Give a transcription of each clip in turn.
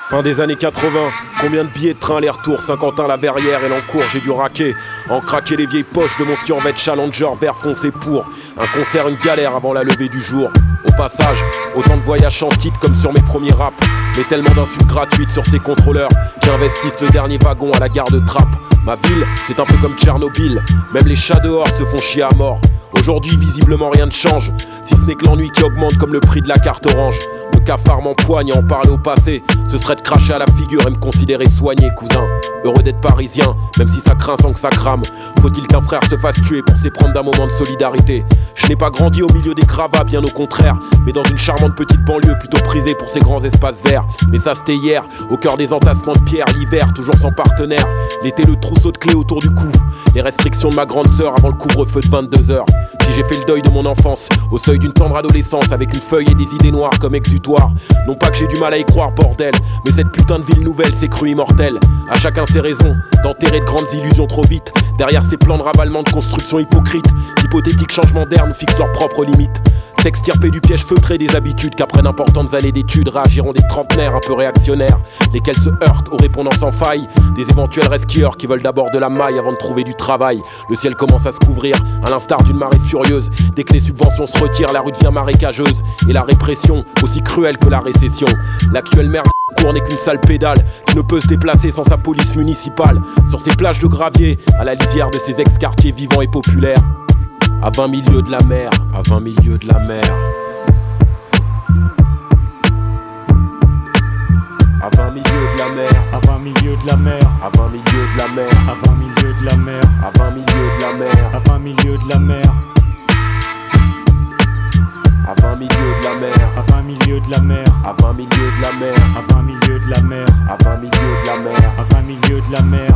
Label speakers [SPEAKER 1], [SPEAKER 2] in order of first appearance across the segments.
[SPEAKER 1] Fin des années 80, combien de billets de train aller-retour, Saint-Quentin, la Verrière et l'Encourt, j'ai dû raquer. En craquer les vieilles poches de mon survêt Challenger vert foncé pour un concert, une galère avant la levée du jour. Au passage, autant de voyages en titre comme sur mes premiers raps, mais tellement d'insultes gratuites sur ces contrôleurs qui investissent le dernier wagon à la gare de Trappes. Ma ville, c'est un peu comme Tchernobyl, même les chats dehors se font chier à mort. Aujourd'hui, visiblement rien ne change, si ce n'est que l'ennui qui augmente comme le prix de la carte orange. Le cafard m'empoigne à en parler au passé, ce serait de cracher à la figure et me considérer soigné, cousin. Heureux d'être parisien, même si ça craint sans que ça crame. Faut-il qu'un frère se fasse tuer pour s'éprendre d'un moment de solidarité? Je n'ai pas grandi au milieu des gravats, bien au contraire, mais dans une charmante petite banlieue plutôt prisée pour ses grands espaces verts. Mais ça c'était hier, au cœur des entassements de pierre, l'hiver toujours sans partenaire. L'été le trousseau de clés autour du cou, les restrictions de ma grande sœur avant le couvre-feu de 22h. Si j'ai fait le deuil de mon enfance, au seuil d'une tendre adolescence, avec une feuille et des idées noires comme exutoire. Non pas que j'ai du mal à y croire, bordel, mais cette putain de ville nouvelle s'est crue immortelle. À chacun ses raisons d'enterrer de grandes illusions trop vite. Derrière ces plans de ravalement de construction hypocrite, d'hypothétiques changements d'air nous fixent leurs propres limites. S'extirper du piège feutré des habitudes qu'après d'importantes années d'études réagiront des trentenaires un peu réactionnaires, lesquels se heurtent aux répondances sans faille des éventuels rescueurs qui veulent d'abord de la maille avant de trouver du travail. Le ciel commence à se couvrir, à l'instar d'une marée furieuse. Dès que les subventions se retirent, la rue devient marécageuse et la répression aussi cruelle que la récession. L'actuelle merde court n'est qu'une sale pédale qui ne peut se déplacer sans sa police municipale. Sur ces plages de gravier, à la lisière de ces ex-quartiers vivants et populaires. À 20 milieux de la mer, à 20 milieux de la mer. À 20 milieux de la mer,
[SPEAKER 2] à 20 milieux de la mer,
[SPEAKER 1] à 20 milieux de la mer,
[SPEAKER 2] à 20 milieux de la mer,
[SPEAKER 1] à 20 milieux de la mer,
[SPEAKER 2] à 20 milieux de la mer,
[SPEAKER 1] à 20 milieux de la mer,
[SPEAKER 2] à 20 milieux de la mer,
[SPEAKER 1] à 20 milieux de la mer,
[SPEAKER 2] à 20 milieux de la mer,
[SPEAKER 1] à 20 milieux de la mer,
[SPEAKER 2] à 20 milieux de la mer.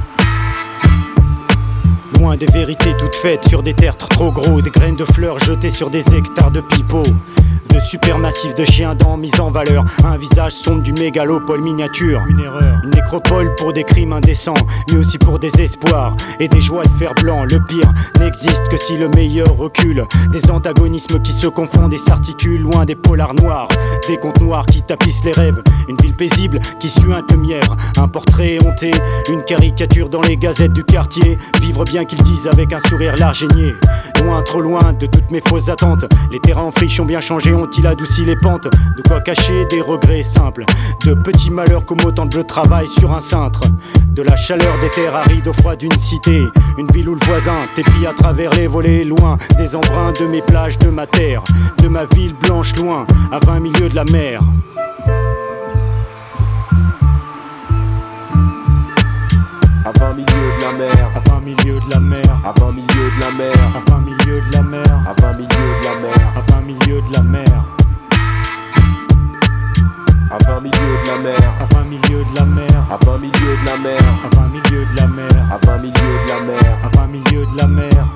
[SPEAKER 2] Loin des vérités toutes faites sur des tertres trop gros, des graines de fleurs jetées sur des hectares de pipeaux. De supermassifs de chiens dents mis en valeur, un visage sombre du mégalopole miniature. Une erreur, une nécropole pour des crimes indécents, mais aussi pour des espoirs et des joies de fer blanc. Le pire n'existe que si le meilleur recule. Des antagonismes qui se confondent et s'articulent loin des polars noirs, des contes noirs qui tapissent les rêves. Une ville paisible qui suinte le mièvre, un portrait honté, une caricature dans les gazettes du quartier. Vivre bien qu'ils disent avec un sourire large et niais. Loin, trop loin de toutes mes fausses attentes. Les terrains en friche ont bien changé, ont-ils adouci les pentes? De quoi cacher des regrets simples, de petits malheurs comme autant de travail sur un cintre. De la chaleur des terres arides au froid d'une cité. Une ville où le voisin t'épie à travers les volets. Loin des embruns de mes plages, de ma terre, de ma ville blanche loin, à 20 milieux de la mer.
[SPEAKER 1] À 20 milieux de la mer,
[SPEAKER 2] à 20 milieux de la mer,
[SPEAKER 1] à 20 milieux de la mer,
[SPEAKER 2] à 20 milieux de la mer,
[SPEAKER 1] à 20 milieux de la mer,
[SPEAKER 2] à 20 milieux de la mer,
[SPEAKER 1] à 20 milieux de la mer,
[SPEAKER 2] à 20 milieux de la mer,
[SPEAKER 1] à 20 milieux de la mer,
[SPEAKER 2] à 20 milieux de la mer,
[SPEAKER 1] à 20 milieux de la mer,
[SPEAKER 2] à 20 milieux de la mer.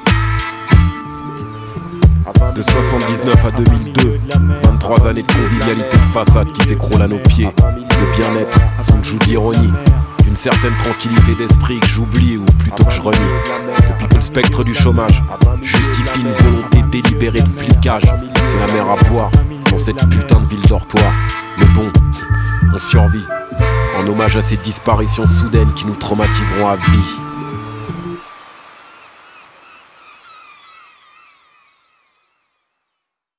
[SPEAKER 1] De 79 à 2002, 23 années de convivialité de façade qui s'écroulent à nos pieds, de bien-être sous le joug de l'ironie, d'une certaine tranquillité d'esprit que j'oublie ou plutôt que je renie. Depuis que le spectre du chômage justifie une volonté délibérée de flicage, c'est la mer à boire dans cette putain de ville dortoir. Mais bon, on survit, en hommage à ces disparitions soudaines qui nous traumatiseront à vie.